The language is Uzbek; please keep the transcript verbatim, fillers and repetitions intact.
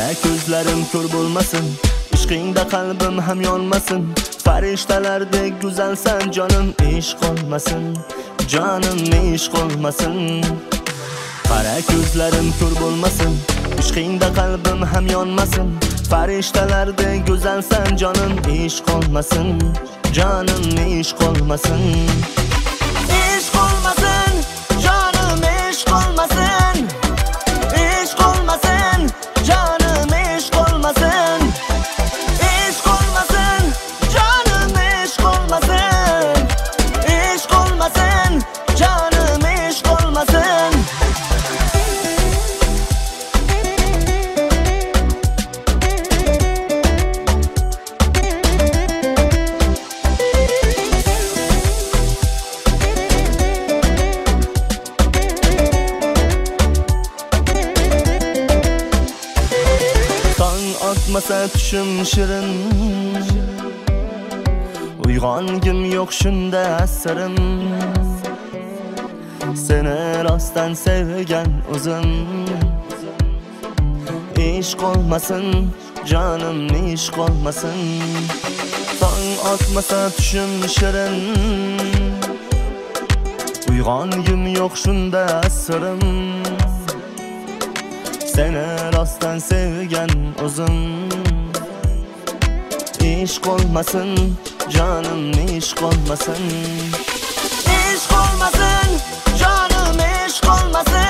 Qara ko'zlarim ko'r bo'lmasin, ishqingda qalbim ham yonmasin. Farishtalardek go'zalsan jonim, ishq olmasin, jonim ishq olmasin. Qara ko'zlarim ko'r bo'lmasin, ishqingda qalbim ham yonmasin. Farishtalardek go'zalsan jonim, ishq olmasin, jonim ishq olmasin. Ishq olmasin, jonim ishq olmasin. Ishq olmasin, jonim ishq olmasin. Ishq olmasin, jonim ishq olmasin. Ishq olmasin, jonim ishq olmasin. Atmasa tushim shirin, uyg'ongim yo'q shunda asirim. Seni rostdan sevgan o'zim, ishq olmasin, jonim ishq olmasin. Tong otmasa tushim shirin, uyg'ongim yo'q shunda asirim. Seni rostdan sevgan o'zim, ishq olmasin, jonim ishq olmasin. Ishq olmasin, jonim ishq olmasin.